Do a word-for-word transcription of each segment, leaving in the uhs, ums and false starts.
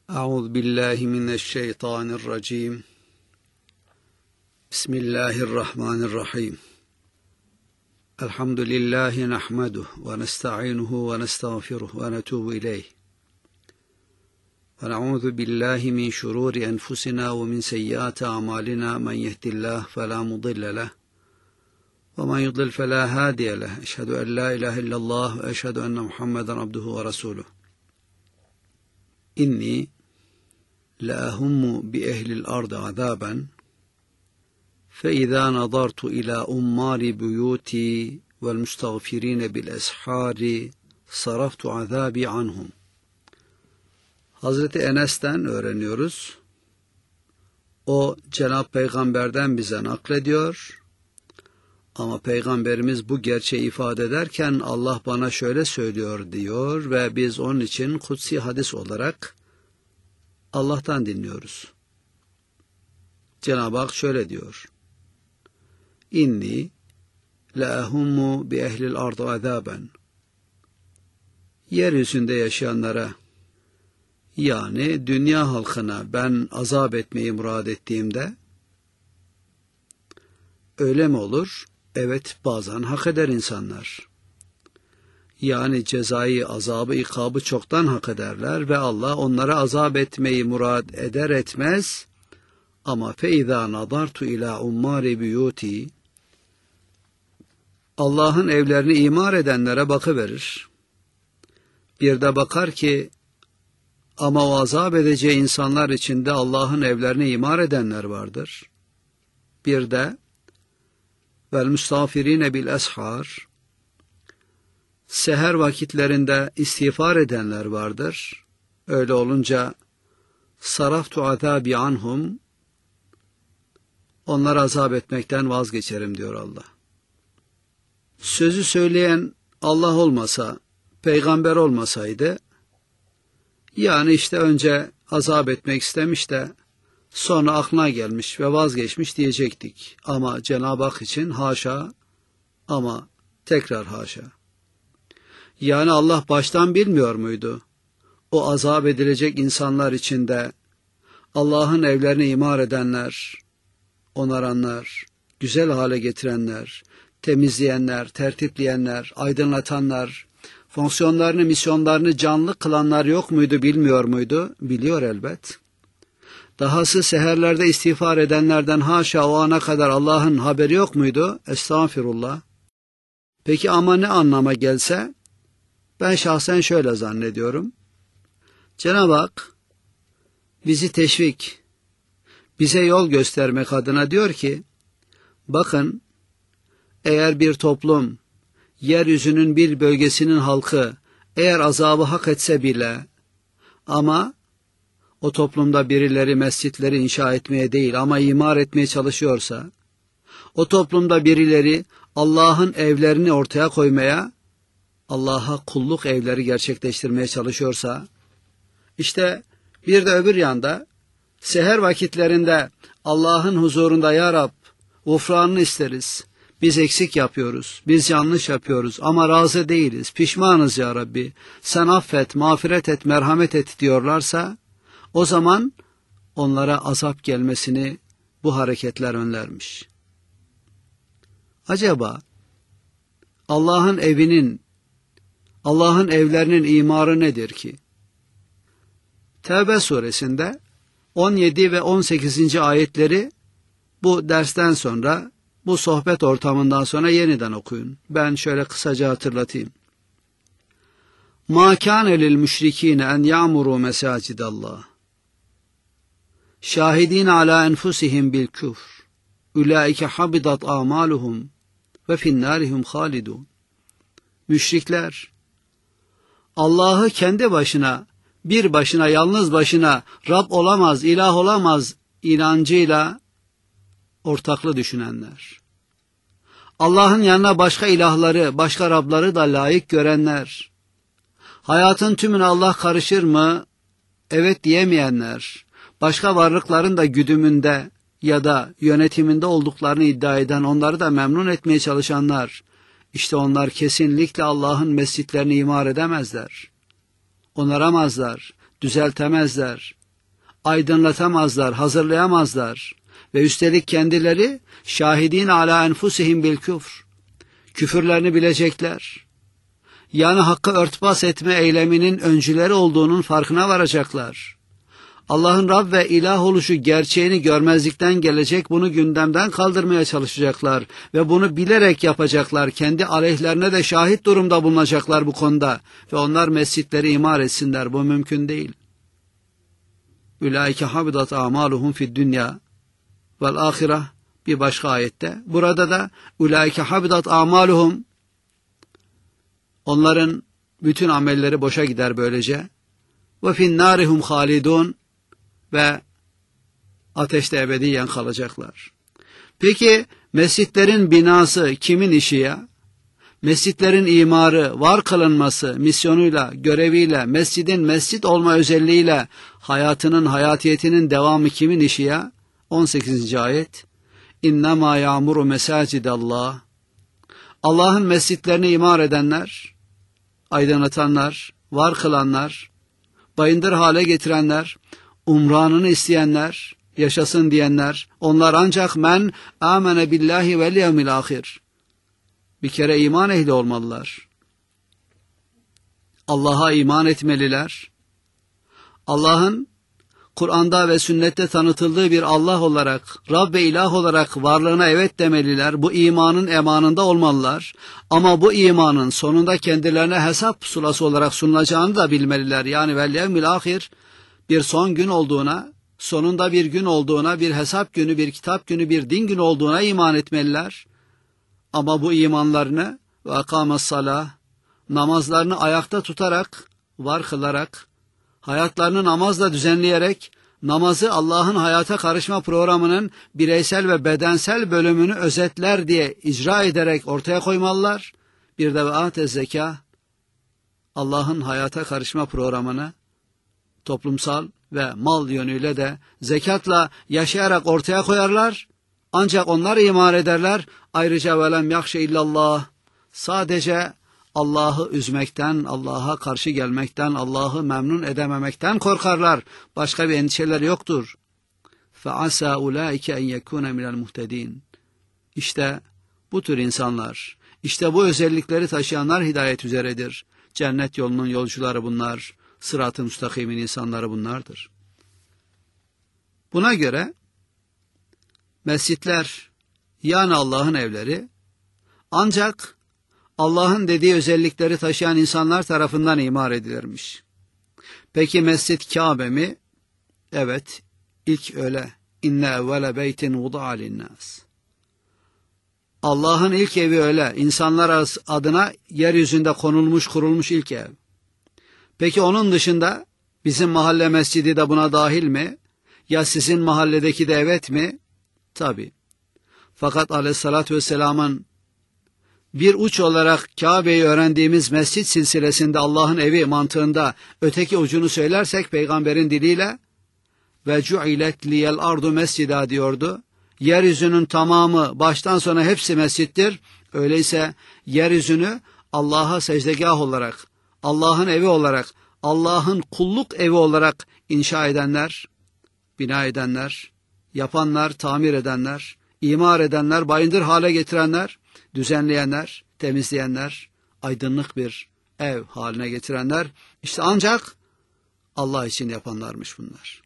أعوذ بالله من الشيطان الرجيم بسم الله الرحمن الرحيم الحمد لله نحمده ونستعينه ونستغفره ونتوب إليه ونعوذ بالله من شرور أنفسنا ومن سيئات أعمالنا من يهد الله فلا مضل له ومن يضلل فلا هادي له أشهد أن لا إله إلا الله وأشهد أن محمدا عبده ورسوله إني لأهم بأهل الأرض عذابا فإذا نظرت إلى أمار بيوتي والمستغفرين بالأسحار صرفت عذابي عنهم. Hazreti Enes'ten öğreniyoruz. O Cenab-ı Peygamber'den bize naklediyor. Ama Peygamberimiz bu gerçeği ifade ederken Allah bana şöyle söylüyor diyor ve biz onun için kutsi hadis olarak Allah'tan dinliyoruz. Cenab-ı Hak şöyle diyor. İnni le'ehummu bi ehlil ardı azaben. Yeryüzünde yaşayanlara, yani dünya halkına ben azap etmeyi murad ettiğimde, öyle mi olur? Evet, bazen hak eder insanlar. Yani cezayı, azabı, ikabı çoktan hak ederler ve Allah onlara azap etmeyi murad eder etmez. Ama feiza nadartu ila ummari buyuti, Allah'ın evlerini imar edenlere bakıverir. Bir de bakar ki ama o azap edeceği insanlar içinde Allah'ın evlerini imar edenler vardır. Bir de vel müstağfirine bil eshar, seher vakitlerinde istiğfar edenler vardır. Öyle olunca saraftu azabi anhum, onları azap etmekten vazgeçerim diyor Allah. Sözü söyleyen Allah olmasa, peygamber olmasaydı, yani işte önce azap etmek istemiş de sonra aklına gelmiş ve vazgeçmiş diyecektik. Ama Cenab-ı Hak için haşa, ama tekrar haşa. Yani Allah baştan bilmiyor muydu? O azap edilecek insanlar içinde Allah'ın evlerini imar edenler, onaranlar, güzel hale getirenler, temizleyenler, tertipleyenler, aydınlatanlar, fonksiyonlarını, misyonlarını canlı kılanlar yok muydu, bilmiyor muydu? Biliyor elbet. Dahası seherlerde istiğfar edenlerden haşa o ana kadar Allah'ın haberi yok muydu? Estağfirullah. Peki ama ne anlama gelse? Ben şahsen şöyle zannediyorum. Cenab-ı Hak bizi teşvik, bize yol göstermek adına diyor ki, bakın, eğer bir toplum, yeryüzünün bir bölgesinin halkı eğer azabı hak etse bile ama o toplumda birileri mescitleri inşa etmeye değil ama imar etmeye çalışıyorsa, o toplumda birileri Allah'ın evlerini ortaya koymaya, Allah'a kulluk evleri gerçekleştirmeye çalışıyorsa, işte bir de öbür yanda seher vakitlerinde Allah'ın huzurunda ya Rab gufranını isteriz, biz eksik yapıyoruz, biz yanlış yapıyoruz ama razı değiliz, pişmanız ya Rabbi, sen affet, mağfiret et, merhamet et diyorlarsa, o zaman onlara azap gelmesini bu hareketler önlermiş. Acaba Allah'ın evinin, Allah'ın evlerinin imarı nedir ki? Tevbe suresinde on yedi ve on sekizinci ayetleri bu dersten sonra, bu sohbet ortamından sonra yeniden okuyun. Ben şöyle kısaca hatırlatayım. مَا كَانَ لِلْمُشْرِك۪ينَ اَنْ يَعْمُرُوا مَسَاجِدَ اللّٰهِ شَاهِد۪ينَ عَلَى أَنْفُسِهِمْ بِالْكُفْرِ اُولَٰئِكَ حَبِطَتْ آمَالُهُمْ وَفِي النَّارِ هُمْ خَالِدُونَ. Müşrikler, Allah'ı kendi başına, bir başına, yalnız başına Rab olamaz, ilah olamaz inancıyla ortaklı düşünenler. Allah'ın yanına başka ilahları, başka Rabları da layık görenler. Hayatın tümüne Allah karışır mı? Evet diyemeyenler. Başka varlıkların da güdümünde ya da yönetiminde olduklarını iddia eden, onları da memnun etmeye çalışanlar. İşte onlar kesinlikle Allah'ın mescitlerini imar edemezler. Onaramazlar. düzeltemezler, aydınlatamazlar, hazırlayamazlar ve üstelik kendileri şahidin ala enfusihim bil küfr, küfürlerini bilecekler. Yani hakkı örtbas etme eyleminin öncüleri olduğunun farkına varacaklar. Allah'ın Rab ve ilah oluşu gerçeğini görmezlikten gelecek, bunu gündemden kaldırmaya çalışacaklar ve bunu bilerek yapacaklar. Kendi aleyhlerine de şahit durumda bulunacaklar bu konuda ve onlar mescitleri imar etsinler. Bu mümkün değil. Ulaike habidat amaluhum fid dünya vel ahire, bir başka ayette. Burada da ulaike habidat amaluhum, onların bütün amelleri boşa gider böylece. Ve fin narihum halidun, ve ateşte ebediyen kalacaklar. Peki mescitlerin binası kimin işi ya? Mescitlerin imarı, var kılınması, misyonuyla, göreviyle, mescidin mescit olma özelliğiyle hayatının, hayatiyetinin devamı kimin işi ya? on sekizinci ayet. İnnemâ ya'muru mesâcidallah. Allah'ın mescitlerini imar edenler, aydınlatanlar, var kılanlar, bayındır hale getirenler, umranını isteyenler, yaşasın diyenler, onlar ancak men amene billahi vel yevmil ahir. Bir kere iman ehli olmalılar. Allah'a iman etmeliler. Allah'ın Kur'an'da ve sünnette tanıtıldığı bir Allah olarak, Rab ve ilah olarak varlığına evet demeliler. Bu imanın emanında olmalılar. Ama bu imanın sonunda kendilerine hesap pusulası olarak sunulacağını da bilmeliler. Yani vel yevmil ahir, bir son gün olduğuna, sonunda bir gün olduğuna, bir hesap günü, bir kitap günü, bir din günü olduğuna iman etmeliler. Ama bu imanlarını ve akames salah, namazlarını ayakta tutarak, var kılarak, hayatlarını namazla düzenleyerek, namazı Allah'ın hayata karışma programının bireysel ve bedensel bölümünü özetler diye icra ederek ortaya koymalılar. Bir de ve ate zeka, Allah'ın hayata karışma programını toplumsal ve mal yönüyle de zekatla yaşayarak ortaya koyarlar. Ancak onlar imar ederler. Ayrıca velem yakşe illallah, sadece Allah'ı üzmekten, Allah'a karşı gelmekten, Allah'ı memnun edememekten korkarlar. Başka bir endişeleri yoktur. فَعَسَى اُولَٰئِكَ اَنْ يَكُونَ مِنَ الْمُهْتَد۪ينَ. İşte bu tür insanlar, işte bu özellikleri taşıyanlar hidayet üzeredir. Cennet yolunun yolcuları bunlar. Sırat-ı müstakimin insanları bunlardır. Buna göre mescitler, yani Allah'ın evleri, ancak Allah'ın dediği özellikleri taşıyan insanlar tarafından imar edilirmiş. Peki mescit Kabe mi? Evet, ilk öyle. İnne evvele beytin vuda'a linnâs. Allah'ın ilk evi öyle. İnsanlar adına yeryüzünde konulmuş, kurulmuş ilk ev. Peki onun dışında bizim mahalle mescidi de buna dahil mi? Ya sizin mahalledeki de evet mi? Tabii. Fakat aleyhissalatü vesselamın bir uç olarak Kabe'yi öğrendiğimiz mescit silsilesinde Allah'ın evi mantığında öteki ucunu söylersek peygamberin diliyle ve cu'ilet liyel ardu mescida diyordu. Yeryüzünün tamamı baştan sona hepsi mescittir. Öyleyse yeryüzünü Allah'a secdegah olarak, Allah'ın evi olarak, Allah'ın kulluk evi olarak inşa edenler, bina edenler, yapanlar, tamir edenler, imar edenler, bayındır hale getirenler, düzenleyenler, temizleyenler, aydınlık bir ev haline getirenler, işte ancak Allah için yapanlarmış bunlar.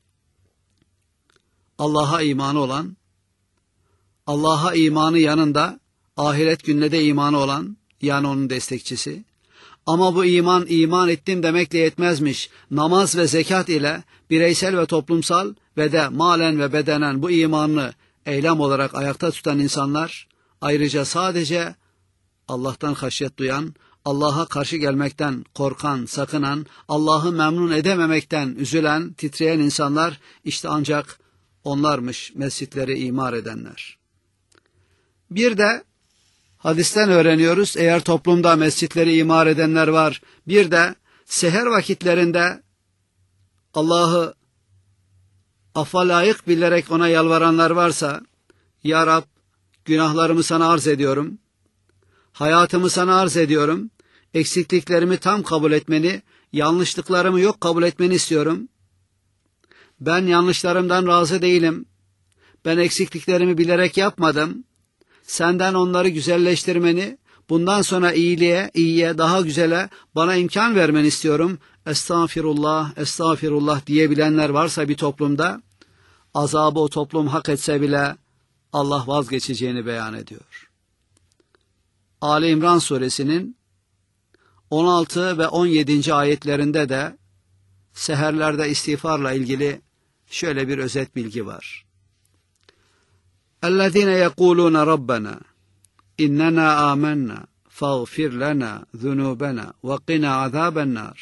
Allah'a imanı olan, Allah'a imanı yanında ahiret gününe de imanı olan, yani onun destekçisi. Ama bu iman, iman ettim demekle yetmezmiş. Namaz ve zekat ile bireysel ve toplumsal ve de malen ve bedenen bu imanını eylem olarak ayakta tutan insanlar, ayrıca sadece Allah'tan haşyet duyan, Allah'a karşı gelmekten korkan, sakınan, Allah'ı memnun edememekten üzülen, titreyen insanlar, işte ancak onlarmış mescitleri imar edenler. Bir de hadisten öğreniyoruz, eğer toplumda mescitleri imar edenler var, bir de seher vakitlerinde Allah'ı affa layık bilerek ona yalvaranlar varsa, Ya Rab, günahlarımı sana arz ediyorum, hayatımı sana arz ediyorum, eksikliklerimi tam kabul etmeni, yanlışlıklarımı yok kabul etmeni istiyorum. Ben yanlışlarımdan razı değilim. Ben eksikliklerimi bilerek yapmadım. Senden onları güzelleştirmeni, bundan sonra iyiliğe, iyiye, daha güzele bana imkan vermeni istiyorum. Estağfirullah, estağfirullah diyebilenler varsa bir toplumda, azabı o toplum hak etse bile Allah vazgeçeceğini beyan ediyor. Ali İmran suresinin on altı ve on yedinci ayetlerinde de seherlerde istiğfarla ilgili şöyle bir özet bilgi var. اَلَّذ۪ينَ يَقُولُونَ رَبَّنَا اِنَّنَا آمَنَّا فَاغْفِرْ لَنَا ذُنُوبَنَا وَقِنَا عَذَابَ النَّارِ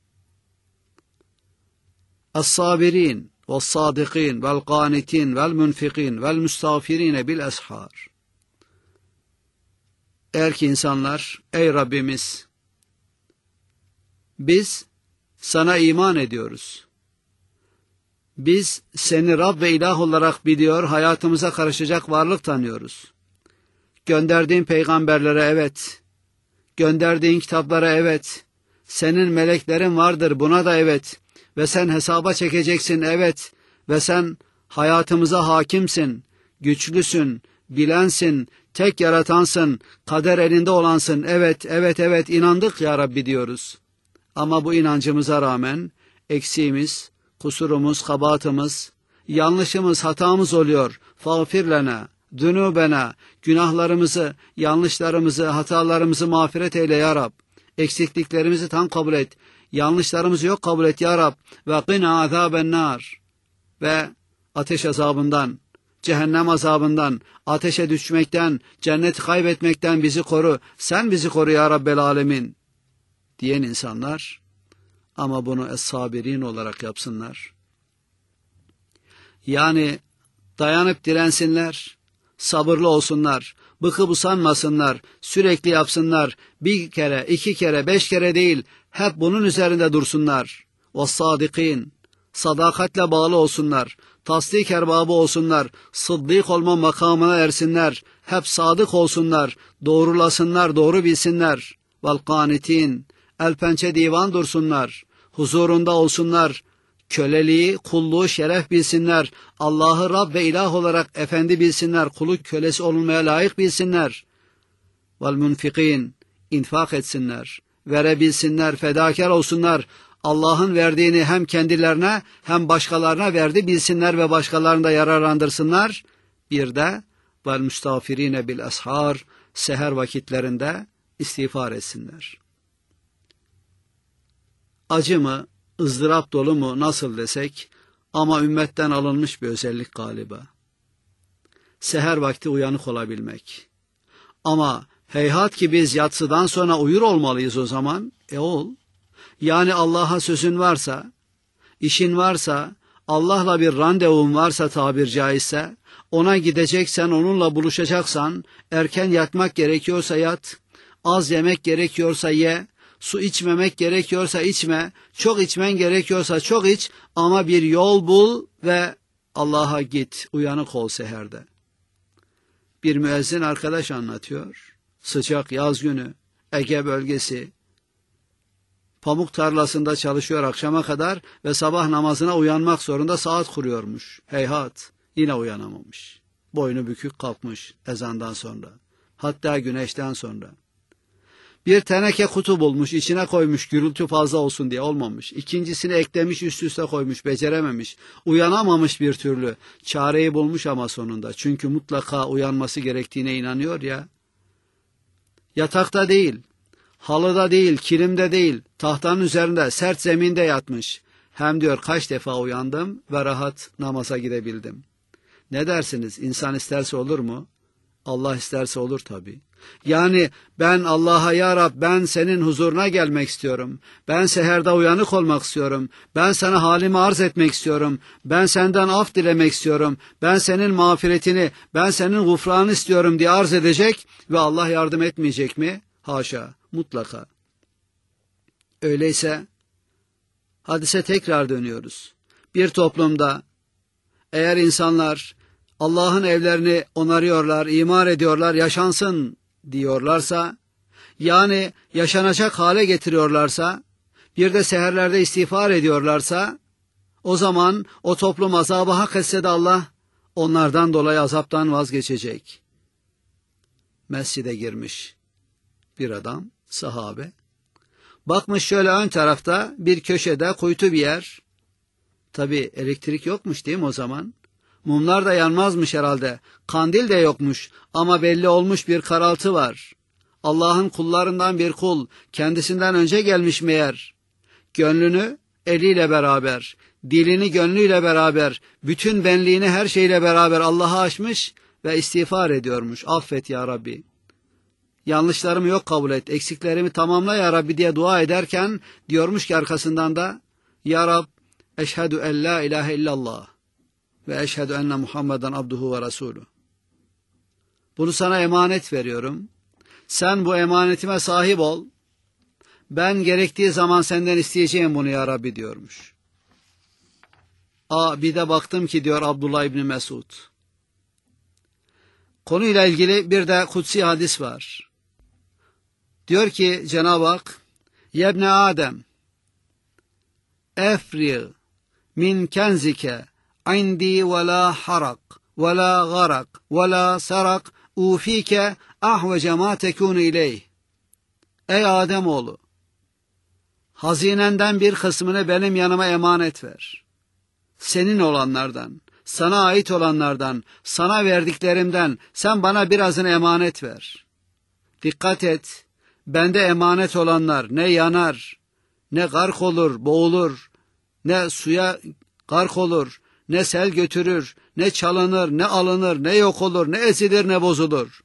الصَّابِرِينَ وَالصَّادِقِينَ وَالْقَانِتِينَ وَالْمُنْفِقِينَ وَالْمُسْتَغْفِرِينَ بِالْأَسْحَارِ. Eğer ki insanlar, ey Rabbimiz, biz sana iman ediyoruz. Biz seni Rab ve ilah olarak biliyor, hayatımıza karışacak varlık tanıyoruz. Gönderdiğin peygamberlere evet, gönderdiğin kitaplara evet, senin meleklerin vardır buna da evet ve sen hesaba çekeceksin evet ve sen hayatımıza hakimsin, güçlüsün, bilensin, tek yaratansın, kader elinde olansın, evet, evet, evet inandık ya Rabbi diyoruz. Ama bu inancımıza rağmen eksiğimiz, kusurumuz, kabahatımız, yanlışımız, hatamız oluyor. Fağfir lena, dünubena, günahlarımızı, yanlışlarımızı, hatalarımızı mağfiret eyle ya Rab. Eksikliklerimizi tam kabul et. Yanlışlarımızı yok kabul et ya Rab. Ve qina azaben nar. Ve ateş azabından, cehennem azabından, ateşe düşmekten, cenneti kaybetmekten bizi koru. Sen bizi koru ya Rabbel alemin diyen insanlar, ama bunu es-sabirin olarak yapsınlar. Yani dayanıp dirensinler, sabırlı olsunlar, bıkıp usanmasınlar, sürekli yapsınlar, bir kere, iki kere, beş kere değil, hep bunun üzerinde dursunlar. وَالصَّادِقِينَ, sadakatle bağlı olsunlar, tasdik erbabı olsunlar, sıddık olma makamına ersinler, hep sadık olsunlar, doğrulasınlar, doğru bilsinler. وَالْقَانِتِينَ, el pençe divan dursunlar, huzurunda olsunlar, köleliği, kulluğu şeref bilsinler, Allah'ı Rab ve ilah olarak efendi bilsinler, kulu kölesi olunmaya layık bilsinler. وَالْمُنْفِقِينَ, infak etsinler, verebilsinler, fedakar olsunlar, Allah'ın verdiğini hem kendilerine hem başkalarına verdi bilsinler ve başkalarını da yararlandırsınlar. Bir de وَالْمُسْتَغْفِرِينَ بِالْأَسْحَارِ, seher vakitlerinde istiğfar etsinler. Acı mı, ızdırap dolu mu nasıl desek, ama ümmetten alınmış bir özellik galiba. Seher vakti uyanık olabilmek. Ama heyhat ki biz yatsıdan sonra uyur olmalıyız o zaman, e ol. Yani Allah'a sözün varsa, işin varsa, Allah'la bir randevun varsa tabir caizse, ona gideceksen, onunla buluşacaksan, erken yatmak gerekiyorsa yat, az yemek gerekiyorsa ye, su içmemek gerekiyorsa içme, çok içmen gerekiyorsa çok iç, ama bir yol bul ve Allah'a git, uyanık ol seherde. Bir müezzin arkadaş anlatıyor, sıcak yaz günü, Ege bölgesi, pamuk tarlasında çalışıyor akşama kadar ve sabah namazına uyanmak zorunda saat kuruyormuş. Heyhat, yine uyanamamış. Boynu bükük kalkmış ezandan sonra, hatta güneşten sonra. Bir teneke kutu bulmuş, içine koymuş, gürültü fazla olsun diye, olmamış. İkincisini eklemiş, üst üste koymuş, becerememiş. Uyanamamış bir türlü. Çareyi bulmuş ama sonunda. Çünkü mutlaka uyanması gerektiğine inanıyor ya. Yatakta değil, halıda değil, kilimde değil, tahtanın üzerinde, sert zeminde yatmış. Hem diyor kaç defa uyandım ve rahat namaza gidebildim. Ne dersiniz? İnsan isterse olur mu? Allah isterse olur tabii. Yani ben Allah'a ya Rab, ben senin huzuruna gelmek istiyorum. Ben seherde uyanık olmak istiyorum. Ben sana halimi arz etmek istiyorum. Ben senden af dilemek istiyorum. Ben senin mağfiretini, ben senin gufranı istiyorum diye arz edecek ve Allah yardım etmeyecek mi? Haşa, mutlaka. Öyleyse hadise tekrar dönüyoruz. Bir toplumda eğer insanlar Allah'ın evlerini onarıyorlar, imar ediyorlar, yaşansın diyorlarsa, yani yaşanacak hale getiriyorlarsa, bir de seherlerde istiğfar ediyorlarsa, o zaman o toplum azabı hak etse de Allah onlardan dolayı azaptan vazgeçecek. Mescide girmiş bir adam, sahabe. Bakmış şöyle ön tarafta bir köşede kuytu bir yer. Tabi elektrik yokmuş değil mi o zaman? Mumlar da yanmazmış herhalde. Kandil de yokmuş ama belli olmuş bir karaltı var. Allah'ın kullarından bir kul kendisinden önce gelmiş meğer. Gönlünü eliyle beraber, dilini gönlüyle beraber, bütün benliğini her şeyle beraber Allah'a açmış ve istiğfar ediyormuş. Affet ya Rabbi. Yanlışlarımı yok kabul et, eksiklerimi tamamla ya Rabbi diye dua ederken diyormuş ki arkasından da Ya Rab, eşhedü en la ilahe illallah ve eşhedü enne Muhammeden abduhu ve resulü. Bunu sana emanet veriyorum. Sen bu emanetime sahip ol. Ben gerektiği zaman senden isteyeceğim bunu ya Rabbi diyormuş. Aa, bir de baktım ki diyor Abdullah İbni Mesud. Konuyla ilgili bir de kutsi hadis var. Diyor ki Cenab-ı Hak, Yebne Adem, efri min kenzike indi ve la harak ve la garak ve la sarak ufike ahvece ma tekunu ileyh. Ey Ademoğlu, hazinenden bir kısmını benim yanıma emanet ver. Senin olanlardan, sana ait olanlardan, sana verdiklerimden sen bana birazını emanet ver. Dikkat et, bende emanet olanlar ne yanar, ne gark olur, boğulur, ne suya gark olur, ne sel götürür, ne çalınır, ne alınır, ne yok olur, ne ezilir, ne bozulur.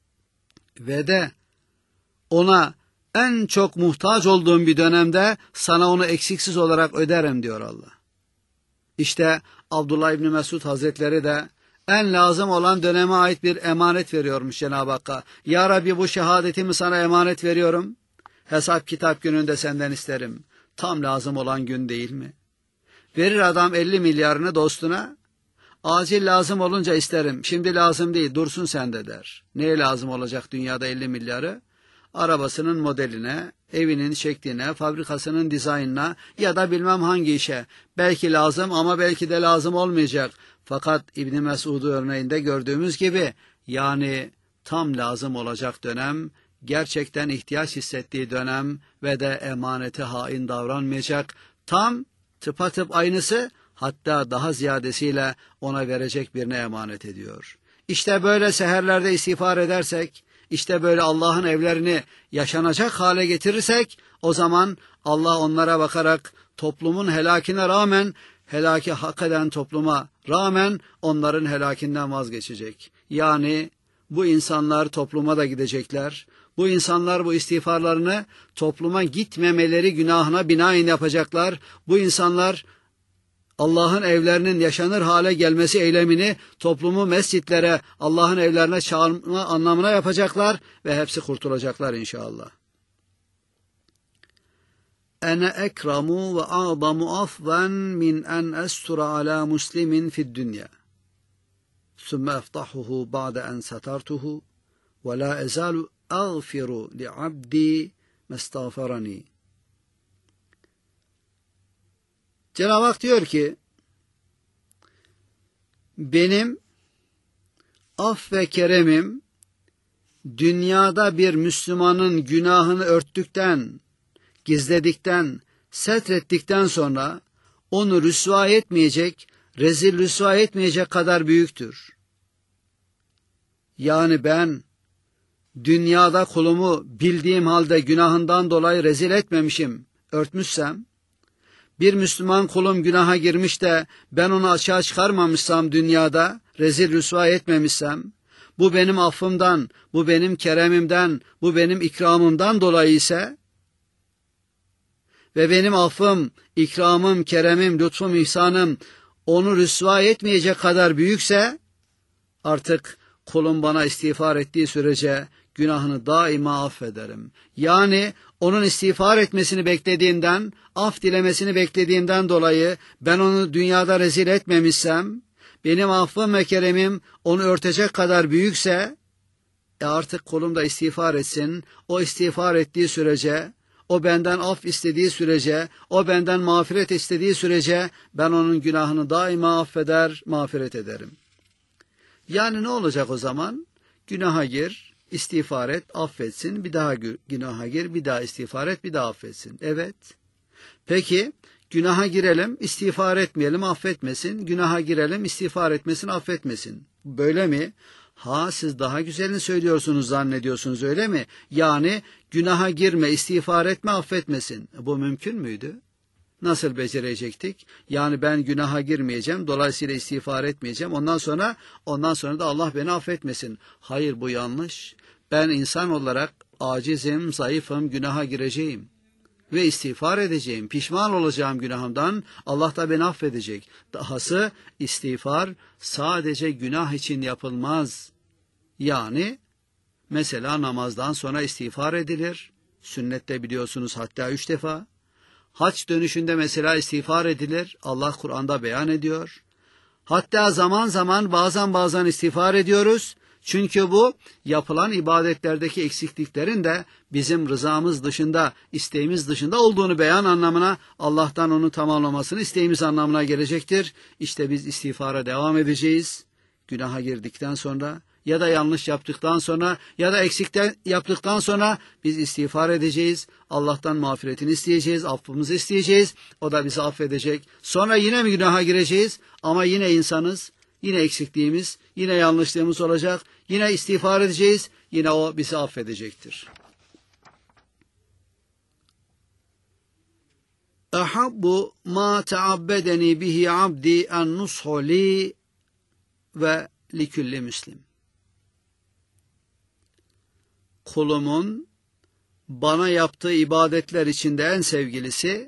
Ve de ona en çok muhtaç olduğum bir dönemde sana onu eksiksiz olarak öderim diyor Allah. İşte Abdullah İbni Mesud Hazretleri de en lazım olan döneme ait bir emanet veriyormuş Cenab-ı Hakk'a. Ya Rabbi, bu şehadetimi sana emanet veriyorum. Hesap kitap gününde senden isterim. Tam lazım olan gün değil mi? Verir adam elli milyarını dostuna. Acil lazım olunca isterim. Şimdi lazım değil, dursun sende der. Neye lazım olacak dünyada elli milyarı? Arabasının modeline, evinin şekline, fabrikasının dizaynına ya da bilmem hangi işe. Belki lazım ama belki de lazım olmayacak. Fakat İbn Mesud örneğinde gördüğümüz gibi, yani tam lazım olacak dönem, gerçekten ihtiyaç hissettiği dönem ve de emanete hain davranmayacak, tam tıpatıp aynısı, hatta daha ziyadesiyle ona verecek birine emanet ediyor. İşte böyle seherlerde istiğfar edersek, İşte böyle Allah'ın evlerini yaşanacak hale getirirsek, o zaman Allah onlara bakarak toplumun helakine rağmen, helaki hak eden topluma rağmen onların helakinden vazgeçecek. Yani bu insanlar topluma da gidecekler. Bu insanlar bu istiğfarlarını topluma gitmemeleri günahına binaen yapacaklar. Bu insanlar Allah'ın evlerinin yaşanır hale gelmesi eylemini toplumu mescitlere, Allah'ın evlerine çağırma anlamına yapacaklar ve hepsi kurtulacaklar inşallah. Ene ekramu ve a'zamu afven min en estura ala muslimin fid dünya. Sümme eftahuhu ba'de en satartuhu ve la ezalu ağfiru li abdi mestağferani. Cenab-ı Hak diyor ki, benim af ve keremim dünyada bir Müslümanın günahını örttükten, gizledikten, setrettikten sonra onu rüsva etmeyecek, rezil rüsva etmeyecek kadar büyüktür. Yani ben dünyada kulumu bildiğim halde günahından dolayı rezil etmemişim, örtmüşsem, bir Müslüman kulum günaha girmiş de ben onu açığa çıkarmamışsam dünyada, rezil rüsva etmemişsem, bu benim affımdan, bu benim keremimden, bu benim ikramımdan dolayı ise ve benim affım, ikramım, keremim, lütfum, ihsanım onu rüsva etmeyecek kadar büyükse, artık kulum bana istiğfar ettiği sürece günahını daima affederim. Yani onun istiğfar etmesini beklediğimden, af dilemesini beklediğimden dolayı ben onu dünyada rezil etmemişsem, benim affım ve keremim onu örtecek kadar büyükse, e artık kulum da istiğfar etsin. O istiğfar ettiği sürece o benden af istediği sürece, o benden mağfiret istediği sürece ben onun günahını daima affeder, mağfiret ederim. Yani ne olacak o zaman? Günaha gir, istiğfar et, affetsin, bir daha günaha gir, bir daha istiğfar et, bir daha affetsin. Evet. Peki, günaha girelim, istiğfar etmeyelim, affetmesin, günaha girelim, istiğfar etmesin, affetmesin. Böyle mi? Ha, siz daha güzelini söylüyorsunuz, zannediyorsunuz, öyle mi? Yani günaha girme, istiğfar etme, affetmesin. Bu mümkün müydü? Nasıl becerecektik? Yani ben günaha girmeyeceğim, dolayısıyla istiğfar etmeyeceğim. Ondan sonra ondan sonra da Allah beni affetmesin. Hayır, bu yanlış. Ben insan olarak acizim, zayıfım, günaha gireceğim ve istiğfar edeceğim. Pişman olacağım günahımdan. Allah da beni affedecek. Dahası istiğfar sadece günah için yapılmaz. Yani mesela namazdan sonra istiğfar edilir. Sünnette biliyorsunuz hatta üç defa. Hac dönüşünde mesela istiğfar edilir. Allah Kur'an'da beyan ediyor. Hatta zaman zaman bazen bazen istiğfar ediyoruz. Çünkü bu yapılan ibadetlerdeki eksikliklerin de bizim rızamız dışında, isteğimiz dışında olduğunu beyan anlamına, Allah'tan onu tamamlamasını isteğimiz anlamına gelecektir. İşte biz istiğfara devam edeceğiz. Günaha girdikten sonra ya da yanlış yaptıktan sonra ya da eksikten yaptıktan sonra biz istiğfar edeceğiz. Allah'tan mağfiretini isteyeceğiz, affımızı isteyeceğiz. O da bizi affedecek. Sonra yine mi günaha gireceğiz? Ama yine insanız. Yine eksikliğimiz, yine yanlışlığımız olacak. Yine istiğfar edeceğiz. Yine o bizi affedecektir. Ahabbu ma taabbedeni bihi abdi en nushu li ve likulli müslim. Kulumun bana yaptığı ibadetler içinde en sevgilisi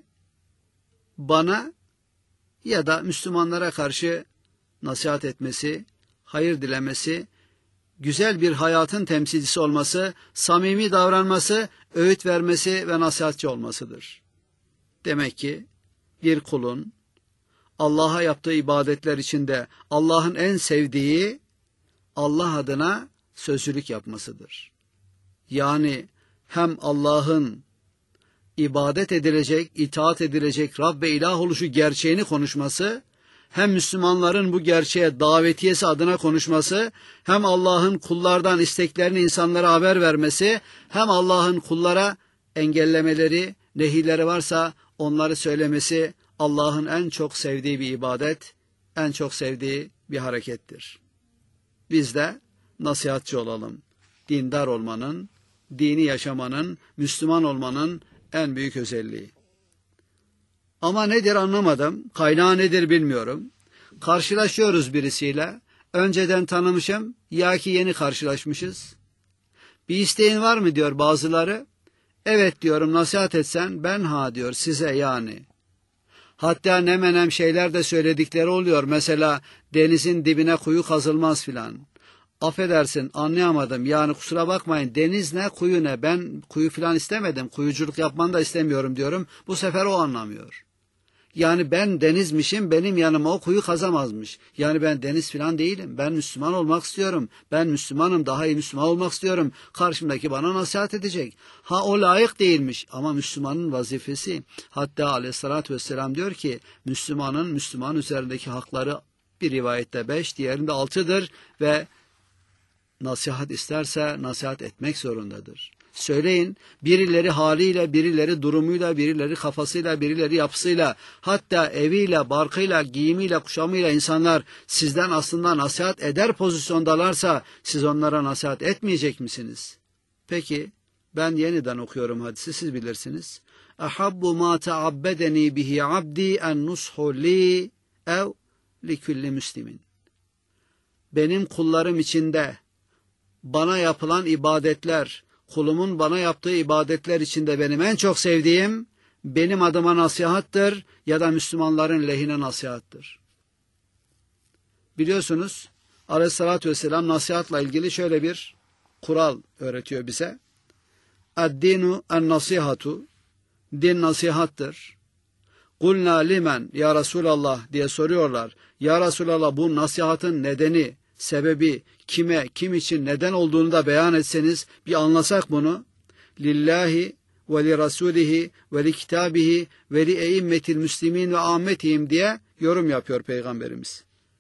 bana ya da Müslümanlara karşı nasihat etmesi, hayır dilemesi, güzel bir hayatın temsilcisi olması, samimi davranması, öğüt vermesi ve nasihatçi olmasıdır. Demek ki bir kulun Allah'a yaptığı ibadetler içinde Allah'ın en sevdiği Allah adına sözcülük yapmasıdır. Yani hem Allah'ın ibadet edilecek, itaat edilecek Rab ve ilah oluşu gerçeğini konuşması, hem Müslümanların bu gerçeğe davetiyesi adına konuşması, hem Allah'ın kullardan isteklerini insanlara haber vermesi, hem Allah'ın kullara engellemeleri, nehirleri varsa onları söylemesi Allah'ın en çok sevdiği bir ibadet, en çok sevdiği bir harekettir. Biz de nasihatçı olalım. Dindar olmanın, dini yaşamanın, Müslüman olmanın en büyük özelliği. Ama nedir anlamadım, kaynağı nedir bilmiyorum. Karşılaşıyoruz birisiyle, önceden tanımışım, ya ki yeni karşılaşmışız. Bir isteğin var mı diyor bazıları. Evet diyorum, nasihat etsen, ben ha diyor size yani. Hatta ne menem şeyler de söyledikleri oluyor. Mesela denizin dibine kuyu kazılmaz filan. Affedersin, anlayamadım. Yani kusura bakmayın, deniz ne kuyu ne, ben kuyu filan istemedim. Kuyuculuk yapmanı da istemiyorum diyorum. Bu sefer o anlamıyor. Yani ben denizmişim, benim yanıma o kuyu kazamazmış. Yani ben deniz filan değilim. Ben Müslüman olmak istiyorum. Ben Müslümanım, daha iyi Müslüman olmak istiyorum. Karşımdaki bana nasihat edecek. Ha o layık değilmiş ama Müslümanın vazifesi. Hatta aleyhissalatü vesselam diyor ki Müslümanın Müslüman üzerindeki hakları bir rivayette beş, diğerinde altıdır ve nasihat isterse nasihat etmek zorundadır. Söyleyin, birileri haliyle, birileri durumuyla, birileri kafasıyla, birileri yapısıyla, hatta eviyle, barkıyla, giyimiyle, kuşamıyla insanlar sizden aslında nasihat eder pozisyondalarsa siz onlara nasihat etmeyecek misiniz? Peki, ben yeniden okuyorum hadisi, siz bilirsiniz. Ahabbu ma taabbedeni bihi abdi en nushu li ev likulli müslimin. Benim kullarım içinde bana yapılan ibadetler, kulumun bana yaptığı ibadetler içinde benim en çok sevdiğim, benim adıma nasihattır ya da Müslümanların lehine nasihattır. Biliyorsunuz, aleyhissalatü vesselam nasihatla ilgili şöyle bir kural öğretiyor bize. Ad-dinu en-nasihatu, din nasihattır. Kulna limen ya Resulallah diye soruyorlar. Ya Resulallah, bu nasihatın nedeni, sebebi, kime, kim için, neden olduğunu da beyan etseniz, bir anlasak bunu. Lillahi ve li rasulihi ve li kitabihi ve li eimmetil müslimin ve ammetihim diye yorum yapıyor Peygamberimiz.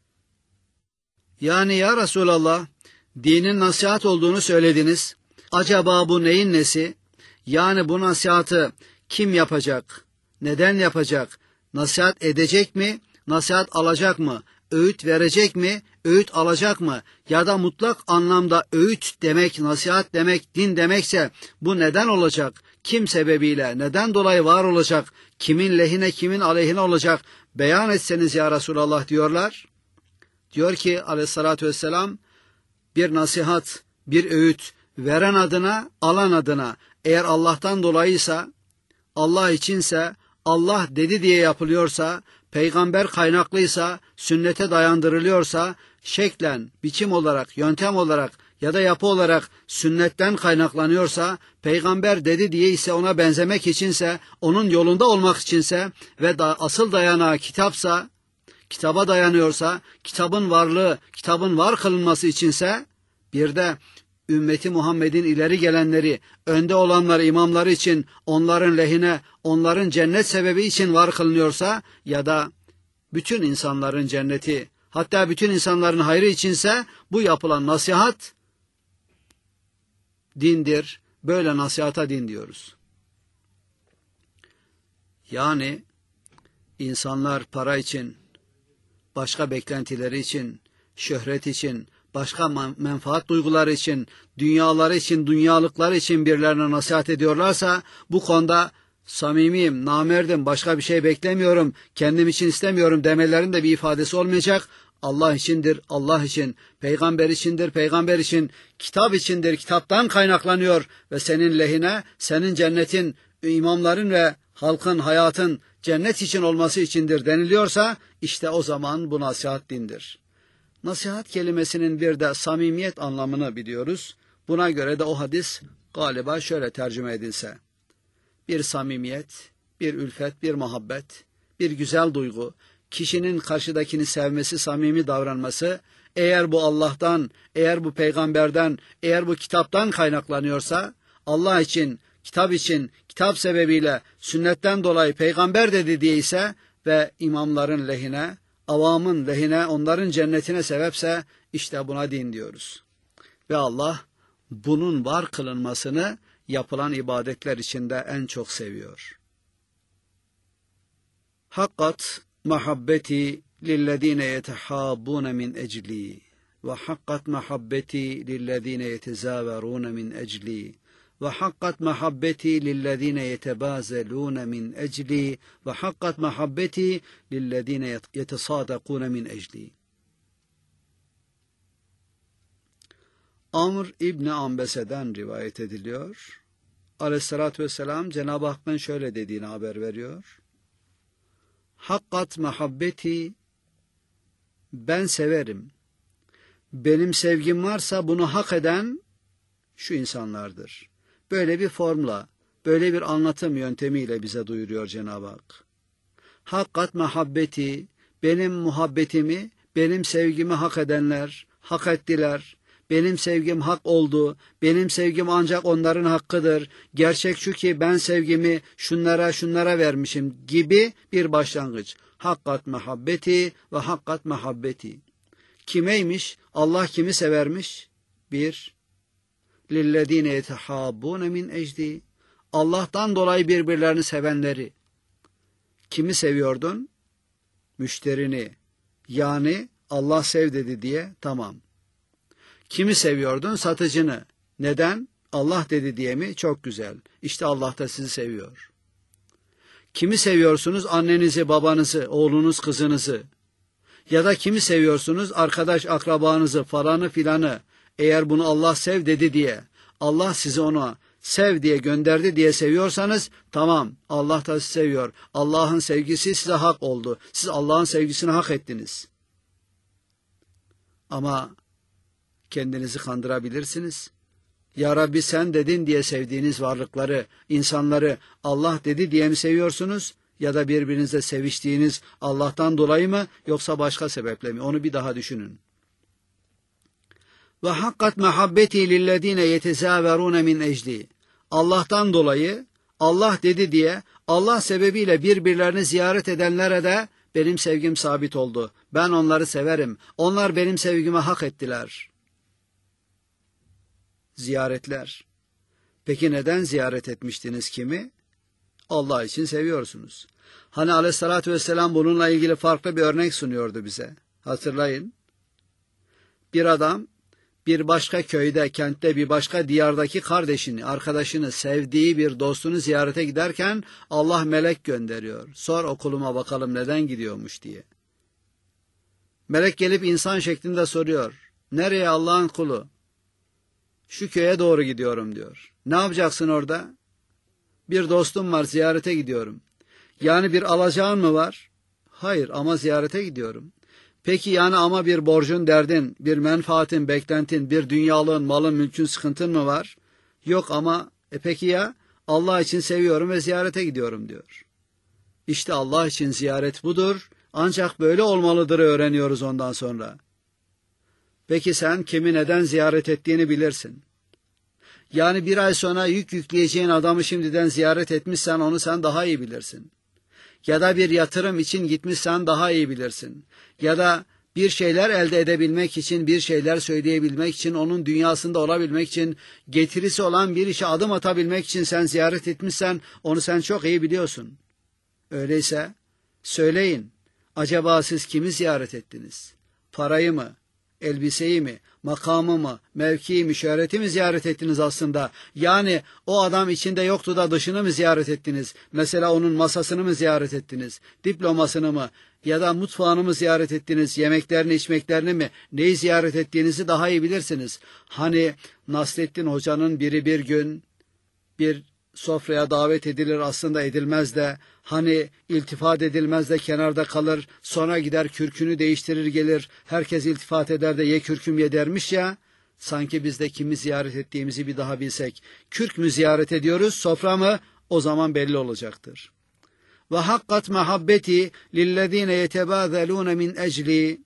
Yani ya Resulallah, dinin nasihat olduğunu söylediniz. Acaba bu neyin nesi? Yani bu nasihatı kim yapacak? Neden yapacak? Nasihat edecek mi? Nasihat alacak mı? Öğüt verecek mi? Öğüt alacak mı? Ya da mutlak anlamda öğüt demek, nasihat demek, din demekse bu neden olacak? Kim sebebiyle, neden dolayı var olacak? Kimin lehine, kimin aleyhine olacak? Beyan etseniz ya Resulallah diyorlar. Diyor ki aleyhissalatü vesselam, bir nasihat, bir öğüt veren adına, alan adına, eğer Allah'tan dolayıysa, Allah içinse, Allah dedi diye yapılıyorsa, peygamber kaynaklıysa, sünnete dayandırılıyorsa, şeklen, biçim olarak, yöntem olarak ya da yapı olarak sünnetten kaynaklanıyorsa, peygamber dedi diye ise ona benzemek içinse, onun yolunda olmak içinse ve da asıl dayanağı kitapsa, kitaba dayanıyorsa, kitabın varlığı, kitabın var kılınması içinse, bir de ümmeti Muhammed'in ileri gelenleri, önde olanları, imamları için, onların lehine, onların cennet sebebi için var kılınıyorsa ya da bütün insanların cenneti, hatta bütün insanların hayrı içinse bu yapılan nasihat dindir. Böyle nasihata din diyoruz. Yani insanlar para için, başka beklentileri için, şöhret için, başka menfaat duyguları için, dünyaları için, dünyalıkları için birilerine nasihat ediyorlarsa, bu konuda samimiyim, namerdim, başka bir şey beklemiyorum, kendim için istemiyorum demelerin de bir ifadesi olmayacak. Allah içindir, Allah için, peygamber içindir, peygamber için, kitap içindir, kitaptan kaynaklanıyor ve senin lehine, senin cennetin, imamların ve halkın, hayatın cennet için olması içindir deniliyorsa, işte o zaman bu nasihat dindir. Nasihat kelimesinin bir de samimiyet anlamını biliyoruz. Buna göre de o hadis galiba şöyle tercüme edilse: bir samimiyet, bir ülfet, bir muhabbet, bir güzel duygu, kişinin karşıdakini sevmesi, samimi davranması, eğer bu Allah'tan, eğer bu peygamberden, eğer bu kitaptan kaynaklanıyorsa, Allah için, kitap için, kitap sebebiyle, sünnetten dolayı peygamber dedi diye ise ve imamların lehine, avamın lehine, onların cennetine sebepse, işte buna din diyoruz. Ve Allah bunun var kılınmasını yapılan ibadetler içinde en çok seviyor. Hakkat mahabbeti lillezine yetehabbune min ecli ve hakkat mahabbeti lillezine yetezaverune min ecli ve hakkat mahabbeti lillezine yetebazelune min ecli ve hakkat mahabbeti lillezine yetesadakune min ecli. Amr İbni Ambese'den rivayet ediliyor. Aleyhissalatü vesselam Cenab-ı Hakk'ın şöyle dediğini haber veriyor. Hakkat muhabbeti, ben severim. Benim sevgim varsa bunu hak eden şu insanlardır. Böyle bir formla, böyle bir anlatım yöntemiyle bize duyuruyor Cenab-ı Hak. Hakkat muhabbeti, benim muhabbetimi, benim sevgimi hak edenler, hak ettiler. Benim sevgim hak oldu, benim sevgim ancak onların hakkıdır. Gerçek şu ki ben sevgimi şunlara şunlara vermişim gibi bir başlangıç. Hakkat muhabbeti ve hakkat muhabbeti. Kimeymiş? Allah kimi severmiş? Bir, lillezine yetehabbune min ecdi. Allah'tan dolayı birbirlerini sevenleri. Kimi seviyordun? Müşterini. Yani Allah sev dedi diye, tamam. Kimi seviyordun? Satıcını. Neden? Allah dedi diye mi? Çok güzel. İşte Allah da sizi seviyor. Kimi seviyorsunuz? Annenizi, babanızı, oğlunuz, kızınızı. Ya da kimi seviyorsunuz? Arkadaş, akrabanızı, falanı filanı. Eğer bunu Allah sev dedi diye, Allah sizi ona sev diye gönderdi diye seviyorsanız, tamam, Allah da sizi seviyor. Allah'ın sevgisi size hak oldu. Siz Allah'ın sevgisini hak ettiniz. Ama kendinizi kandırabilirsiniz. Ya Rabbi sen dedin diye sevdiğiniz varlıkları, insanları Allah dedi diye mi seviyorsunuz? Ya da birbirinizle seviştiğiniz Allah'tan dolayı mı yoksa başka sebeple mi? Onu bir daha düşünün. Ve hakkat muhabbeti lillezine yetezaverune min ecli. Allah'tan dolayı, Allah dedi diye Allah sebebiyle birbirlerini ziyaret edenlere de benim sevgim sabit oldu. Ben onları severim. Onlar benim sevgime hak ettiler. Ziyaretler. Peki neden ziyaret etmiştiniz kimi? Allah için seviyorsunuz. Hani aleyhissalatü vesselam bununla ilgili farklı bir örnek sunuyordu bize. Hatırlayın. Bir adam bir başka köyde, kentte, bir başka diyardaki kardeşini, arkadaşını, sevdiği bir dostunu ziyarete giderken Allah melek gönderiyor. Sor okuluma bakalım neden gidiyormuş diye. Melek gelip insan şeklinde soruyor. Nereye Allah'ın kulu? Şu köye doğru gidiyorum diyor. Ne yapacaksın orada? Bir dostum var, ziyarete gidiyorum. Yani bir alacağın mı var? Hayır, ama ziyarete gidiyorum. Peki yani ama bir borcun, derdin, bir menfaatin, beklentin, bir dünyalığın, malın, mülkün, sıkıntın mı var? Yok ama e peki ya Allah için seviyorum ve ziyarete gidiyorum diyor. İşte Allah için ziyaret budur. Ancak böyle olmalıdır öğreniyoruz ondan sonra. Peki sen kimi neden ziyaret ettiğini bilirsin. Yani bir ay sonra yük yükleyeceğin adamı şimdiden ziyaret etmişsen onu sen daha iyi bilirsin. Ya da bir yatırım için gitmişsen daha iyi bilirsin. Ya da bir şeyler elde edebilmek için, bir şeyler söyleyebilmek için, onun dünyasında olabilmek için, getirisi olan bir işe adım atabilmek için sen ziyaret etmişsen onu sen çok iyi biliyorsun. Öyleyse söyleyin, acaba siz kimi ziyaret ettiniz? Parayı mı? Elbiseyi mi, makamı mı, mevkii mi, şöhreti mi ziyaret ettiniz aslında? Yani o adam içinde yoktu da dışını mı ziyaret ettiniz? Mesela onun masasını mı ziyaret ettiniz? Diplomasını mı? Ya da mutfağını mı ziyaret ettiniz? Yemeklerini, içmeklerini mi? Neyi ziyaret ettiğinizi daha iyi bilirsiniz. Hani Nasrettin Hoca'nın biri bir gün bir sofraya davet edilir, aslında edilmez de, hani iltifat edilmez de kenarda kalır, sonra gider kürkünü değiştirir gelir, herkes iltifat eder de ye kürküm ye dermiş ya, sanki biz de kimi ziyaret ettiğimizi bir daha bilsek, kürk mü ziyaret ediyoruz, sofra mı, o zaman belli olacaktır. Ve hakkat mehabbeti lillezine yetebâzelûne min ecli,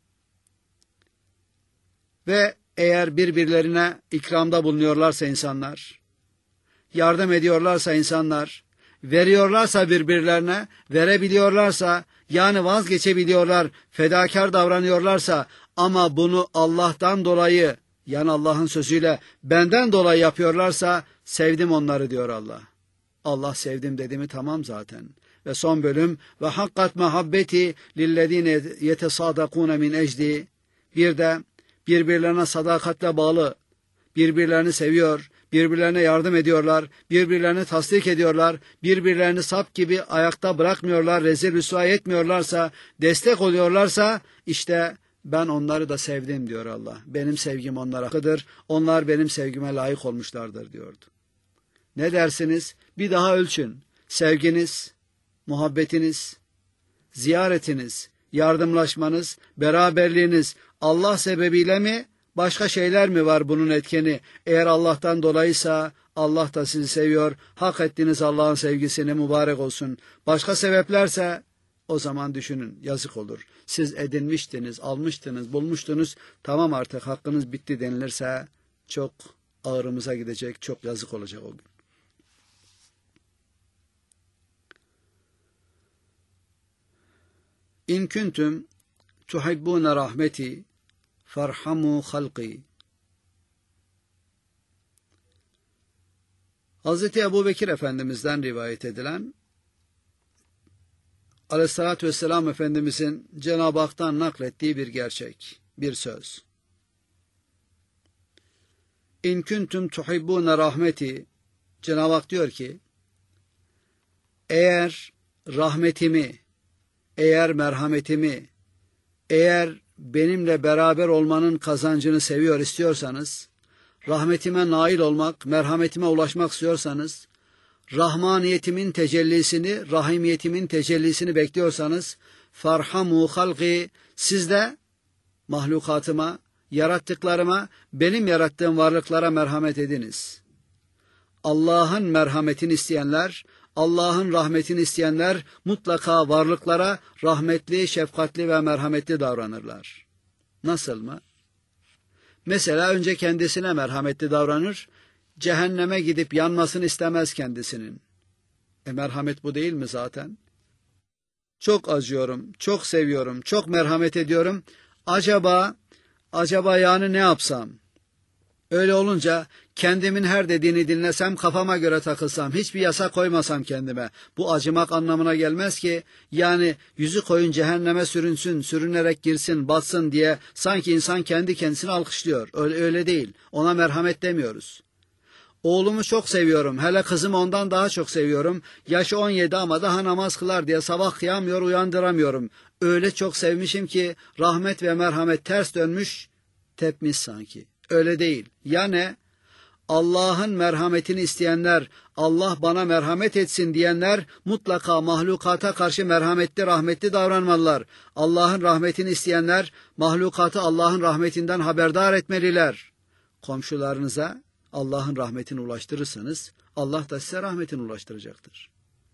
ve eğer birbirlerine ikramda bulunuyorlarsa insanlar, yardım ediyorlarsa insanlar, veriyorlarsa birbirlerine, verebiliyorlarsa, yani vazgeçebiliyorlar, fedakar davranıyorlarsa ama bunu Allah'tan dolayı, yani Allah'ın sözüyle benden dolayı yapıyorlarsa, sevdim onları diyor Allah. Allah sevdim dedi mi tamam zaten. Ve son bölüm, ve hakkat mehabbeti lillezine yetesadakune min ecdi, bir de birbirlerine sadakatle bağlı, birbirlerini seviyor, birbirlerine yardım ediyorlar, birbirlerini tasdik ediyorlar, birbirlerini sap gibi ayakta bırakmıyorlar, rezil rüsva etmiyorlarsa, destek oluyorlarsa, işte ben onları da sevdim diyor Allah. Benim sevgim onlara hakkıdır, onlar benim sevgime layık olmuşlardır diyordu. Ne dersiniz? Bir daha ölçün. Sevginiz, muhabbetiniz, ziyaretiniz, yardımlaşmanız, beraberliğiniz Allah sebebiyle mi? Başka şeyler mi var bunun etkeni? Eğer Allah'tan dolayıysa Allah da sizi seviyor. Hak ettiğiniz Allah'ın sevgisine mübarek olsun. Başka sebeplerse o zaman düşünün, yazık olur. Siz edinmiştiniz, almıştınız, bulmuştunuz. Tamam artık hakkınız bitti denilirse çok ağrımıza gidecek, çok yazık olacak o gün. İn kuntum tuhibbune rahmeti farhamu halqi. Hazreti Ebubekir Efendimiz'den rivayet edilen, Aleyhisselatü Vesselam Efendimiz'in Cenab-ı Hak'tan naklettiği bir gerçek, bir söz. İn kuntum tuhibbune rahmeti, Cenab-ı Hak diyor ki, eğer rahmetimi, eğer merhametimi, eğer benimle beraber olmanın kazancını seviyor istiyorsanız, rahmetime nail olmak, merhametime ulaşmak istiyorsanız, rahmaniyetimin tecellisini, rahimiyetimin tecellisini bekliyorsanız, farhamu halqi, siz de mahlukatıma, yarattıklarıma, benim yarattığım varlıklara merhamet ediniz. Allah'ın merhametini isteyenler, Allah'ın rahmetini isteyenler mutlaka varlıklara rahmetli, şefkatli ve merhametli davranırlar. Nasıl mı? Mesela önce kendisine merhametli davranır, cehenneme gidip yanmasını istemez kendisinin. E merhamet bu değil mi zaten? Çok acıyorum, çok seviyorum, çok merhamet ediyorum. Acaba, acaba yani ne yapsam? Öyle olunca kendimin her dediğini dinlesem, kafama göre takılsam, hiçbir yasa koymasam kendime. Bu acımak anlamına gelmez ki. Yani yüzü koyun cehenneme sürünsün, sürünerek girsin, batsın diye sanki insan kendi kendisini alkışlıyor. Öyle, öyle değil. Ona merhamet demiyoruz. Oğlumu çok seviyorum. Hele kızımı ondan daha çok seviyorum. Yaşı on yedi ama daha namaz kılar diye sabah kıyamıyor, uyandıramıyorum. Öyle çok sevmişim ki rahmet ve merhamet ters dönmüş, tepmiş sanki. Öyle değil. Ya ne? Allah'ın merhametini isteyenler, Allah bana merhamet etsin diyenler mutlaka mahlukata karşı merhametli, rahmetli davranmalılar. Allah'ın rahmetini isteyenler mahlukatı Allah'ın rahmetinden haberdar etmeliler. Komşularınıza Allah'ın rahmetini ulaştırırsanız Allah da size rahmetini ulaştıracaktır.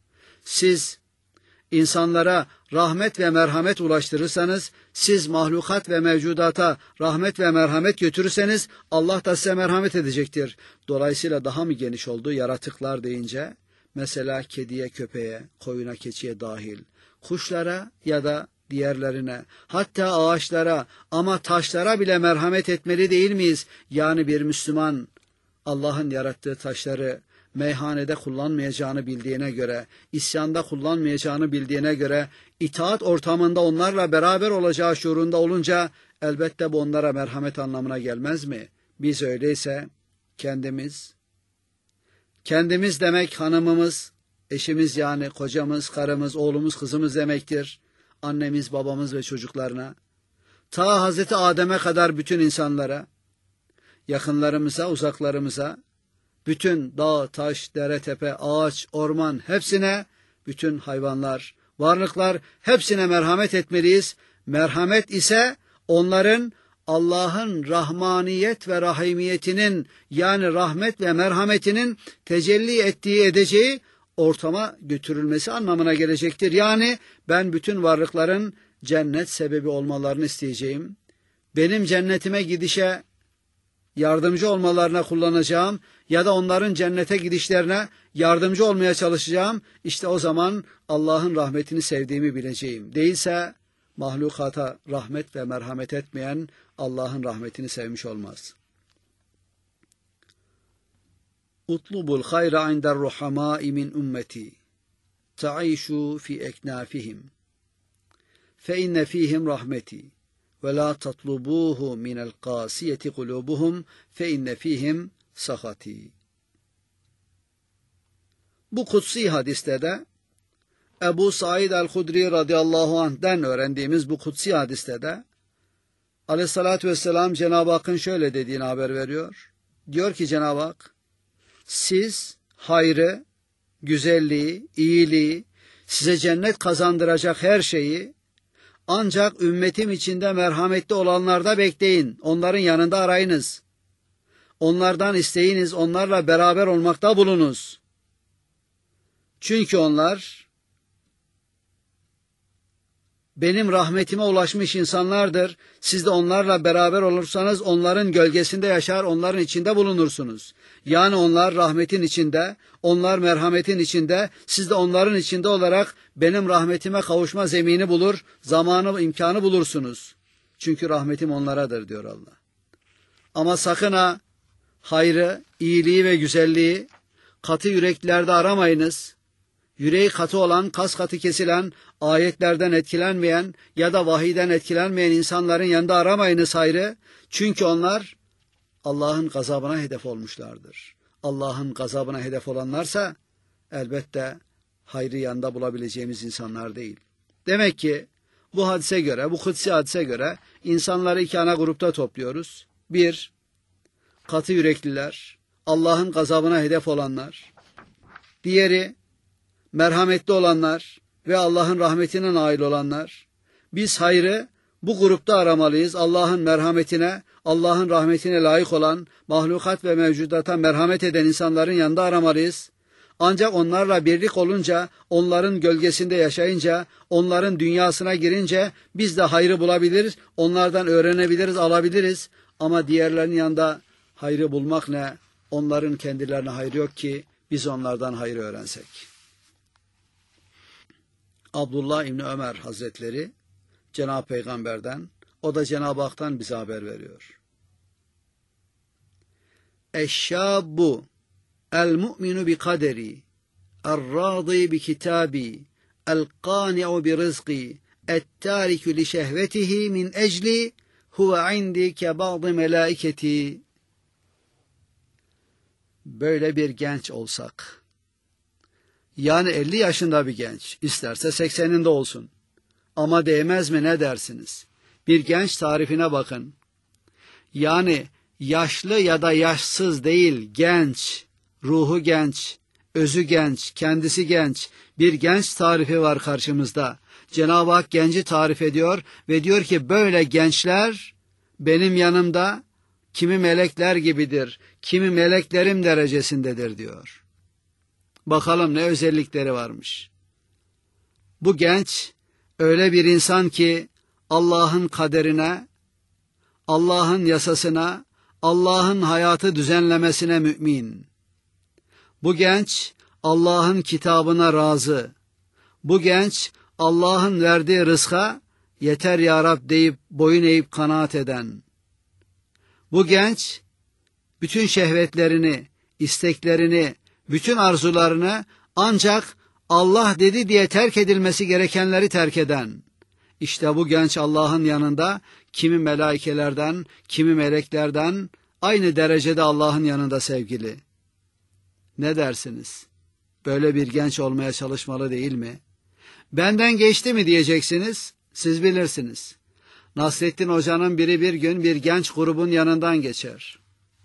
Siz insanlara rahmet ve merhamet ulaştırırsanız, siz mahlukat ve mevcudata rahmet ve merhamet götürürseniz Allah da size merhamet edecektir. Dolayısıyla daha mı geniş oldu yaratıklar deyince? Mesela kediye, köpeğe, koyuna, keçiye dahil, kuşlara ya da diğerlerine, hatta ağaçlara ama taşlara bile merhamet etmeli değil miyiz? Yani bir Müslüman Allah'ın yarattığı taşları meyhanede kullanmayacağını bildiğine göre, isyanda kullanmayacağını bildiğine göre, itaat ortamında onlarla beraber olacağı şuurunda olunca elbette bu onlara merhamet anlamına gelmez mi? Biz öyleyse kendimiz, kendimiz demek hanımımız, eşimiz yani kocamız, karımız, oğlumuz, kızımız demektir. Annemiz, babamız ve çocuklarına, ta Hazreti Adem'e kadar bütün insanlara, yakınlarımıza, uzaklarımıza, bütün dağ, taş, dere, tepe, ağaç, orman hepsine, bütün hayvanlar, varlıklar hepsine merhamet etmeliyiz. Merhamet ise onların Allah'ın rahmaniyet ve rahimiyetinin yani rahmet ve merhametinin tecelli ettiği, edeceği ortama götürülmesi anlamına gelecektir. Yani ben bütün varlıkların cennet sebebi olmalarını isteyeceğim. Benim cennetime gidişe yardımcı olmalarına kullanacağım ya da onların cennete gidişlerine yardımcı olmaya çalışacağım. İşte o zaman Allah'ın rahmetini sevdiğimi bileceğim. Değilse mahlukata rahmet ve merhamet etmeyen Allah'ın rahmetini sevmiş olmaz. Utlubul hayra indar ruhamâi min ümmeti ta'işu fi eknafihim fe inne fihim rahmeti ve la tatlubuhu minel qasiyeti kulubuhum fe inne fihim sahati. Bu kutsi hadiste de Ebu Said el-Hudri radıyallahu anh'den öğrendiğimiz bu kutsi hadiste de Aleyhissalatü vesselam Cenab-ı Hakk'ın şöyle dediğini haber veriyor. Diyor ki Cenab-ı Hak, siz hayrı, güzelliği, iyiliği, size cennet kazandıracak her şeyi ancak ümmetim içinde merhametli olanlarda bekleyin. Onların yanında arayınız. Onlardan isteyiniz, onlarla beraber olmakta bulunuz. Çünkü onlar benim rahmetime ulaşmış insanlardır. Siz de onlarla beraber olursanız onların gölgesinde yaşar, onların içinde bulunursunuz. Yani onlar rahmetin içinde, onlar merhametin içinde, siz de onların içinde olarak benim rahmetime kavuşma zemini bulur, zamanı, imkanı bulursunuz. Çünkü rahmetim onlaradır diyor Allah. Ama sakın ha hayrı, iyiliği ve güzelliği katı yüreklerde aramayınız. Yüreği katı olan, kas katı kesilen, ayetlerden etkilenmeyen ya da vahiyden etkilenmeyen insanların yanında aramayınız hayrı. Çünkü onlar Allah'ın gazabına hedef olmuşlardır. Allah'ın gazabına hedef olanlarsa elbette hayrı yanında bulabileceğimiz insanlar değil. Demek ki bu hadise göre, bu kutsi hadise göre insanları iki ana grupta topluyoruz. Bir, katı yürekliler, Allah'ın gazabına hedef olanlar. Diğeri, merhametli olanlar ve Allah'ın rahmetine nail olanlar. Biz hayrı bu grupta aramalıyız. Allah'ın merhametine, Allah'ın rahmetine layık olan, mahlukat ve mevcudata merhamet eden insanların yanında aramalıyız. Ancak onlarla birlik olunca, onların gölgesinde yaşayınca, onların dünyasına girince biz de hayrı bulabiliriz, onlardan öğrenebiliriz, alabiliriz. Ama diğerlerinin yanında hayrı bulmak ne? Onların kendilerine hayrı yok ki biz onlardan hayrı öğrensek. Abdullah İbni Ömer Hazretleri Cenab-ı Peygamber'den, o da Cenab-ı Hak'tan bize haber veriyor. Eşşabbu el-mu'minu bi kaderi er-râdi bi kitabi el-qâni'u bi rızqi et-târikü li şehvetihi min ecli huve indi ke ba'dı melâiketi. Böyle bir genç olsak, yani elli yaşında bir genç, isterse sekseninde olsun, ama değmez mi, ne dersiniz? Bir genç tarifine bakın. Yani yaşlı ya da yaşsız değil, genç, ruhu genç, özü genç, kendisi genç, bir genç tarifi var karşımızda. Cenab-ı Hak genci tarif ediyor ve diyor ki böyle gençler benim yanımda kimi melekler gibidir, kimi meleklerim derecesindedir diyor. Bakalım ne özellikleri varmış. Bu genç öyle bir insan ki Allah'ın kaderine, Allah'ın yasasına, Allah'ın hayatı düzenlemesine mümin. Bu genç Allah'ın kitabına razı. Bu genç Allah'ın verdiği rızka yeter ya Rab deyip boyun eğip kanaat eden. Bu genç bütün şehvetlerini, isteklerini, bütün arzularını ancak Allah dedi diye terk edilmesi gerekenleri terk eden. İşte bu genç Allah'ın yanında kimi melaikelerden, kimi meleklerden aynı derecede Allah'ın yanında sevgili. Ne dersiniz? Böyle bir genç olmaya çalışmalı değil mi? Benden geçti mi diyeceksiniz, siz bilirsiniz. Nasrettin Hoca'nın biri bir gün bir genç grubun yanından geçer.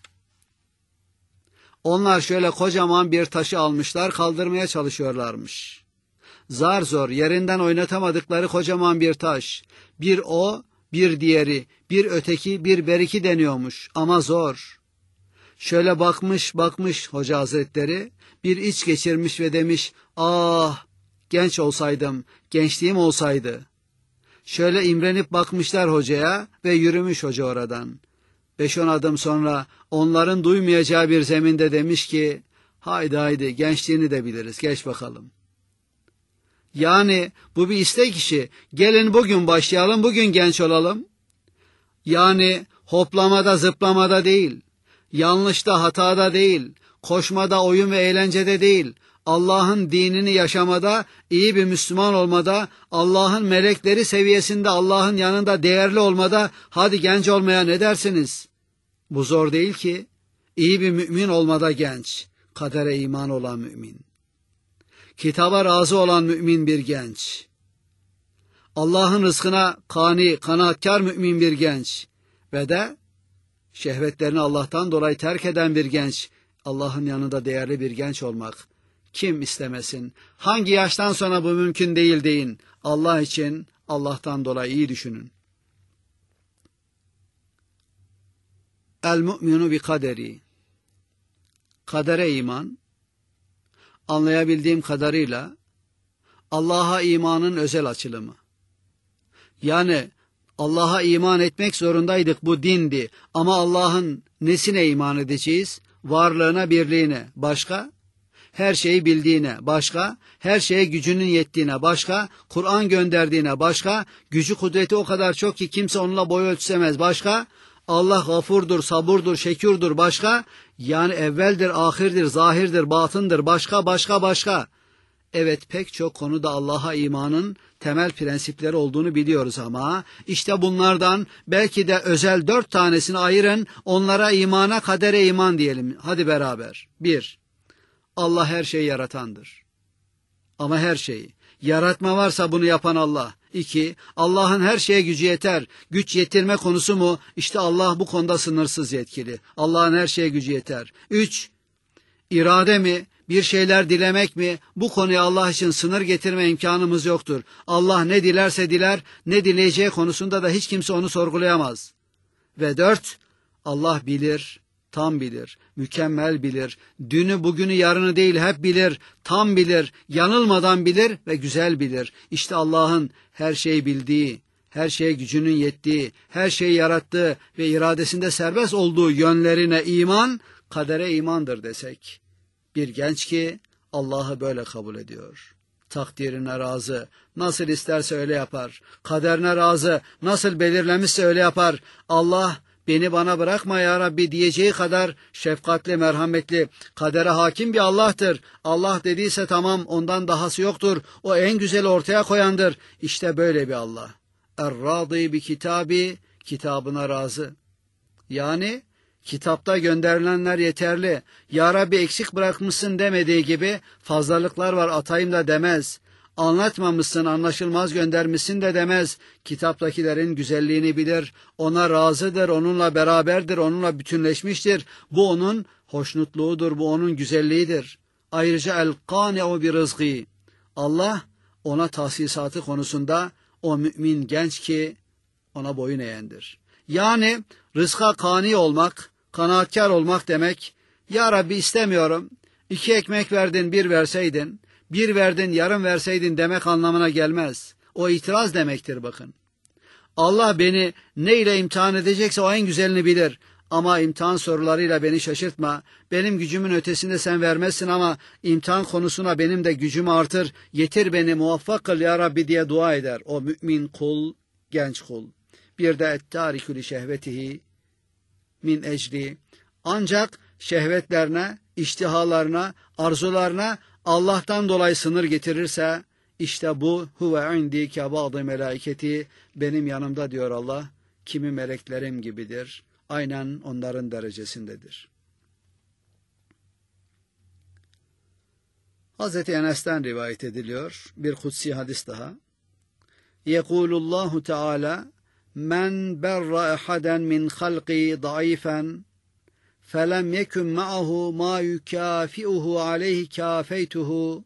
Onlar şöyle kocaman bir taşı almışlar, kaldırmaya çalışıyorlarmış. Zar zor yerinden oynatamadıkları kocaman bir taş. Bir o, bir diğeri, bir öteki, bir beriki deniyormuş ama zor. Şöyle bakmış bakmış Hoca Hazretleri, bir iç geçirmiş ve demiş, ah genç olsaydım, gençliğim olsaydı. Şöyle imrenip bakmışlar hocaya ve yürümüş hoca oradan. Beş on adım sonra onların duymayacağı bir zeminde demiş ki, haydi haydi gençliğini de biliriz, geç bakalım. Yani bu bir istek işi. Gelin bugün başlayalım, bugün genç olalım. Yani hoplamada zıplamada değil, yanlışta hatada değil, koşmada oyun ve eğlencede değil, Allah'ın dinini yaşamada, iyi bir Müslüman olmada, Allah'ın melekleri seviyesinde Allah'ın yanında değerli olmada, hadi genç olmaya ne dersiniz? Bu zor değil ki. İyi bir mümin olmada genç, kadere iman olan mümin. Kitaba razı olan mümin bir genç. Allah'ın rızkına kani, kanaatkar mümin bir genç. Ve de şehvetlerini Allah'tan dolayı terk eden bir genç. Allah'ın yanında değerli bir genç olmak. Kim istemesin? Hangi yaştan sonra bu mümkün değil deyin. Allah için, Allah'tan dolayı iyi düşünün. El-mu'minu bi kaderi. Kadere iman, anlayabildiğim kadarıyla Allah'a imanın özel açılımı. Yani Allah'a iman etmek zorundaydık, bu dindi. Ama Allah'ın nesine iman edeceğiz? Varlığına, birliğine. Başka? Her şeyi bildiğine. Başka? Her şeye gücünün yettiğine. Başka? Kur'an gönderdiğine. Başka? Gücü kudreti o kadar çok ki kimse onunla boy ölçüsemez. Başka? Allah gafurdur, saburdur, şekürdür. Başka? Yani evveldir, ahirdir, zahirdir, batındır. Başka, başka, başka. Evet, pek çok konuda Allah'a imanın temel prensipleri olduğunu biliyoruz ama işte bunlardan belki de özel dört tanesini ayırın, onlara imana, kadere iman diyelim. Hadi beraber. Bir, Allah her şeyi yaratandır. Ama her şeyi. Yaratma varsa bunu yapan Allah. İki, Allah'ın her şeye gücü yeter. Güç yetirme konusu mu? İşte Allah bu konuda sınırsız yetkili. Allah'ın her şeye gücü yeter. Üç, irade mi? Bir şeyler dilemek mi? Bu konuya Allah için sınır getirme imkanımız yoktur. Allah ne dilerse diler, ne dileyeceği konusunda da hiç kimse onu sorgulayamaz. Ve dört, Allah bilir, tam bilir, mükemmel bilir, dünü bugünü yarını değil hep bilir, tam bilir, yanılmadan bilir ve güzel bilir. İşte Allah'ın her şeyi bildiği, her şeye gücünün yettiği, her şeyi yarattığı ve iradesinde serbest olduğu yönlerine iman, kadere imandır desek. Bir genç ki Allah'ı böyle kabul ediyor. takdirine razı, nasıl isterse öyle yapar. Kaderine razı, nasıl belirlemişse öyle yapar. Allah beni bana bırakma ya Rabbi diyeceği kadar şefkatli, merhametli, kadere hakim bir Allah'tır. Allah dediyse tamam, ondan dahası yoktur. O en güzeli ortaya koyandır. İşte böyle bir Allah. Er-râdî bi kitâbi, kitabına razı. Yani kitapta gönderilenler yeterli. Ya Rabbi eksik bırakmışsın demediği gibi fazlalıklar var atayım da demez. Anlatmamışsın, anlaşılmaz göndermişsin de demez. Kitaptakilerin güzelliğini bilir. Ona razıdır, onunla beraberdir, onunla bütünleşmiştir. Bu onun hoşnutluğudur, bu onun güzelliğidir. Ayrıca el-kâne'u bi rızgî. Allah ona tahsisatı konusunda o mümin genç ki ona boyun eğendir. Yani rızka kani olmak, kanaatkar olmak demek, ya Rabbi istemiyorum, iki ekmek verdin bir verseydin, bir verdin yarım verseydin demek anlamına gelmez. O itiraz demektir bakın. Allah beni neyle imtihan edecekse o en güzelini bilir. Ama imtihan sorularıyla beni şaşırtma. Benim gücümün ötesinde sen vermezsin ama imtihan konusuna benim de gücüm artır. Yetir beni muvaffak kıl ya Rabbi diye dua eder. O mümin kul, genç kul. Bir de et-târikü li şehvetihi min ecli. Ancak şehvetlerine, iştihalarına, arzularına Allah'tan dolayı sınır getirirse, işte bu huve indi kebâdı melâiketi, benim yanımda diyor Allah, kimi meleklerim gibidir. Aynen onların derecesindedir. Hazreti Enes'ten rivayet ediliyor bir kutsi hadis daha. Yekulullahu Teala men berra ehaden min halqi zayıfen felem yekun ma'ahu ma yukafi'uhu aleyhi kafeytuhu.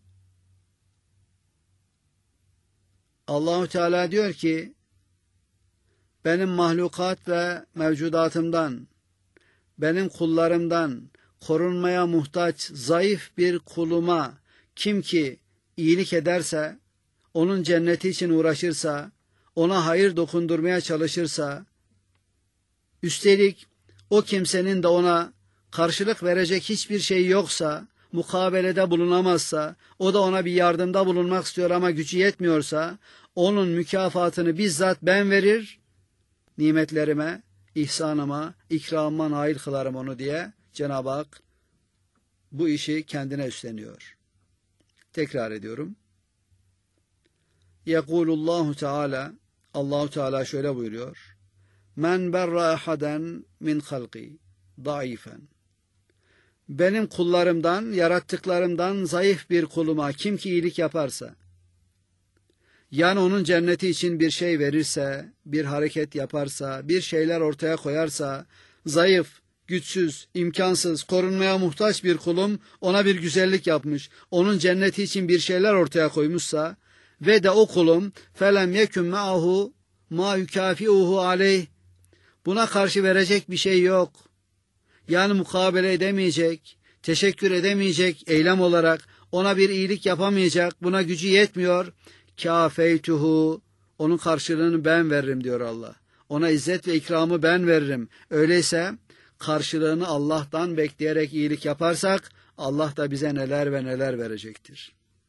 Allahu Teala diyor ki, benim mahlukat ve mevcudatımdan, benim kullarımdan korunmaya muhtaç zayıf bir kuluma kim ki iyilik ederse, onun cenneti için uğraşırsa, ona hayır dokundurmaya çalışırsa, üstelik o kimsenin de ona karşılık verecek hiçbir şey yoksa, mukabelede bulunamazsa, o da ona bir yardımda bulunmak istiyor ama gücü yetmiyorsa, onun mükafatını bizzat ben verir, nimetlerime, ihsanıma, ikramıma nail kılarım onu diye Cenab-ı Hak bu işi kendine üstleniyor. Tekrar ediyorum. Yekulullahu Teala, Allahu Teala şöyle buyuruyor. Men berra ehaden min halqi zayıfen. Benim kullarımdan, yarattıklarımdan zayıf bir kuluma kim ki iyilik yaparsa, yani onun cenneti için bir şey verirse, bir hareket yaparsa, bir şeyler ortaya koyarsa, zayıf, güçsüz, imkansız, korunmaya muhtaç bir kulum ona bir güzellik yapmış, onun cenneti için bir şeyler ortaya koymuşsa ve de o kulum felem yekun ma'ahu ma yukafi'uhu aleyh, buna karşı verecek bir şey yok. Yani mukabele edemeyecek, teşekkür edemeyecek eylem olarak, ona bir iyilik yapamayacak, buna gücü yetmiyor. Kâfeytuhu, onun karşılığını ben veririm diyor Allah. Ona izzet ve ikramı ben veririm. Öyleyse karşılığını Allah'tan bekleyerek iyilik yaparsak Allah da bize neler ve neler verecektir.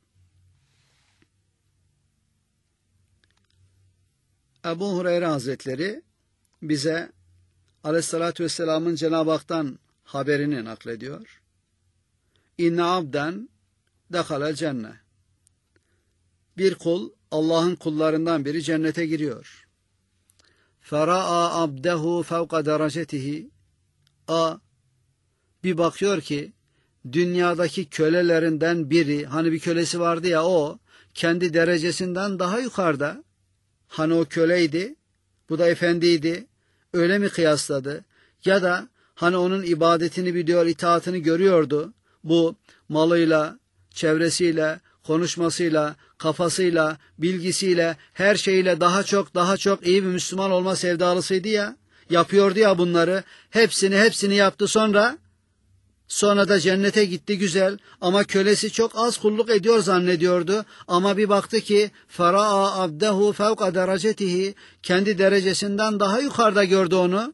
Ebu Hureyre Hazretleri bize Aleyhisselatü Vesselam'ın Cenab-ı Hak'tan haberini naklediyor. İnne abden dehalel cennet. Bir kul, Allah'ın kullarından biri cennete giriyor. Fera'a abdehu fevka derecetihi. A, bir bakıyor ki dünyadaki kölelerinden biri, hani bir kölesi vardı ya, o kendi derecesinden daha yukarıda. Hani o köleydi, bu da efendiydi. Öyle mi kıyasladı? Ya da hani onun ibadetini biliyor, itaatini görüyordu. Bu malıyla, çevresiyle, konuşmasıyla, kafasıyla, bilgisiyle, her şeyle daha çok daha çok iyi bir Müslüman olma sevdalısıydı ya. Yapıyordu ya bunları. Hepsini hepsini yaptı sonra. Sonra da cennete gitti güzel. Ama kölesi çok az kulluk ediyor zannediyordu. Ama bir baktı ki fera'a abdehu fevka derecetihi, kendi derecesinden daha yukarıda gördü onu.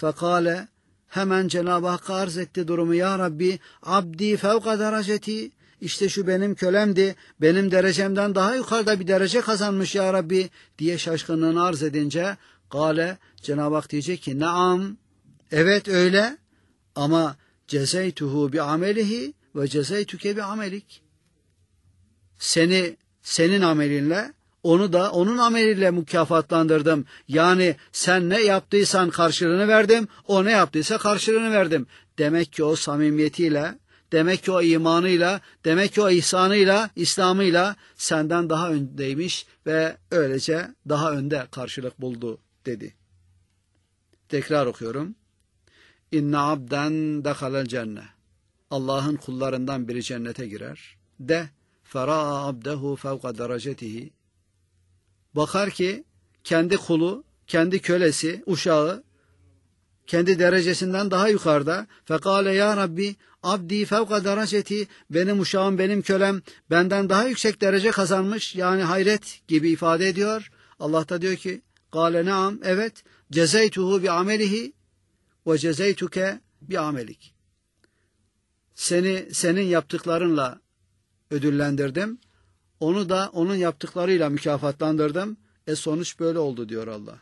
Fekale, hemen Cenab-ı Hakk'a arz etti durumu. Ya Rabbi, abdi fevka dereceti, işte şu benim kölemdi, benim derecemden daha yukarıda bir derece kazanmış ya Rabbi diye şaşkınlığını arz edince Kale, Cenab-ı Hak diyecek ki naam, evet öyle ama cezeytuhu bi amelihi ve cezeytuke bi amelik. Seni senin amelinle, onu da onun ameliyle mükafatlandırdım. Yani sen ne yaptıysan karşılığını verdim, o ne yaptıysa karşılığını verdim. Demek ki o samimiyetiyle, demek ki o imanıyla, demek ki o ihsanıyla, İslam'ıyla senden daha öndeymiş ve öylece daha önde karşılık buldu dedi. Tekrar okuyorum. İnne abden dehalel cenne. Allah'ın kullarından biri cennete girer. De fera'a abdehu fevka derecetihi. Bakar ki kendi kulu, kendi kölesi, uşağı kendi derecesinden daha yukarıda. Fekale ya Rabbi abdi fevka dereceti, benim uşağım, benim kölem benden daha yüksek derece kazanmış. Yani hayret gibi ifade ediyor. Allah da diyor ki kale naam, evet, cezeytuhu bi amelihi ve cezeytuke bi amelik. Seni senin yaptıklarınla ödüllendirdim. Onu da onun yaptıklarıyla mükafatlandırdım. E sonuç böyle oldu diyor Allah.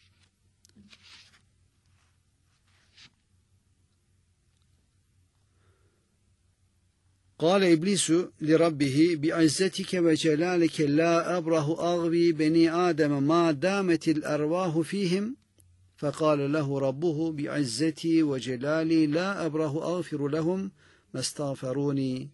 Kâle iblisu li rabbihi bi'izzetike ve celalike la ebrahu agvi beni Adem ma dametil ervahu fihim fekâle lehu rabbuhu bi'izzeti ve celali la ebrahu agfiru lehum mestağferuni.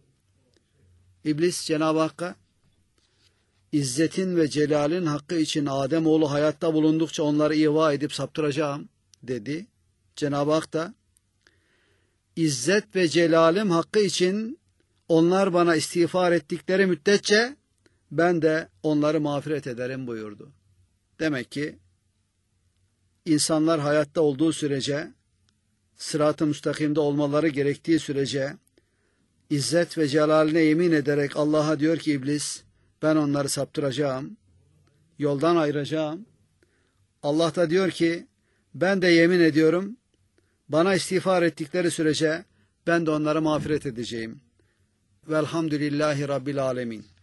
İblis Cenab-ı Hakk'a İzzetin ve celalin hakkı için Ademoğlu hayatta bulundukça onları ihva edip saptıracağım dedi. Cenab-ı Hak da İzzet ve celalim hakkı için onlar bana istiğfar ettikleri müddetçe ben de onları mağfiret ederim buyurdu. Demek ki insanlar hayatta olduğu sürece, sırat-ı müstakimde olmaları gerektiği sürece İzzet ve celaline yemin ederek Allah'a diyor ki İblis, ben onları saptıracağım, yoldan ayıracağım. Allah da diyor ki ben de yemin ediyorum, bana istiğfar ettikleri sürece ben de onları mağfiret edeceğim. Velhamdülillahi Rabbil Alemin.